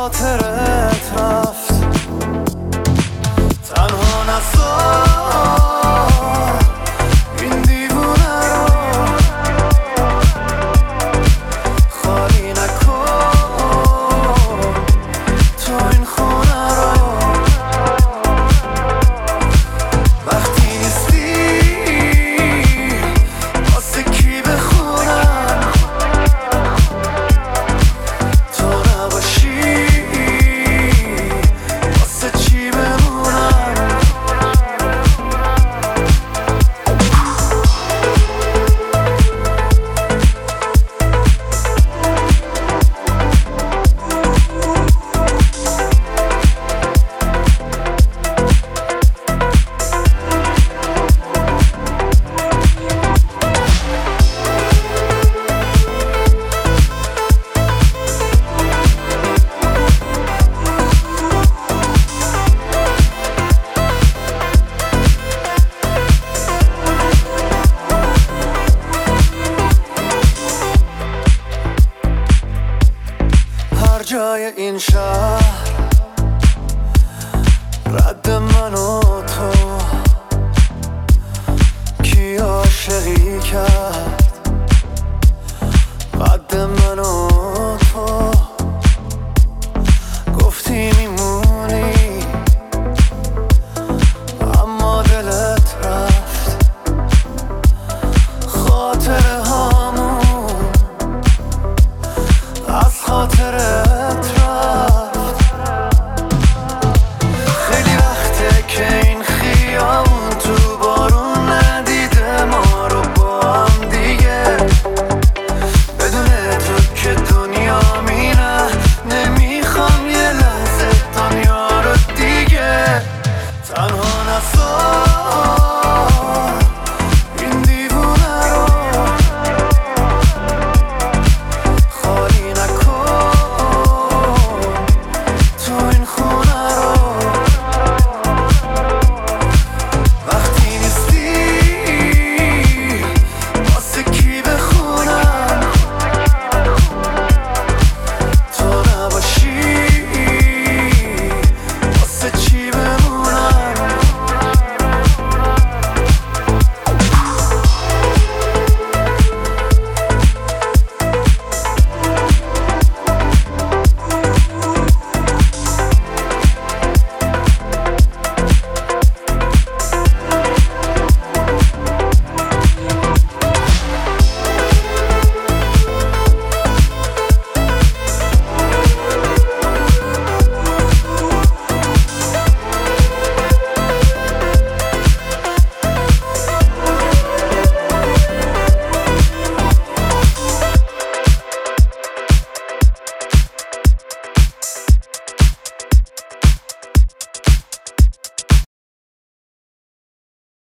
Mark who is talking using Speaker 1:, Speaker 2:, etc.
Speaker 1: خاطرت رفت، تنها نذار این دیوونه رو خالی نکن تو این خونه رو. وقتی نیستی واسه کی بخونم، تو نباشی واسه چی بمونم. هر جای این شهر رد من و تو، کی عاشقی کرد قد من و تو. گفتی میمونی اما دلت رفت، خاطره هامون از خاطره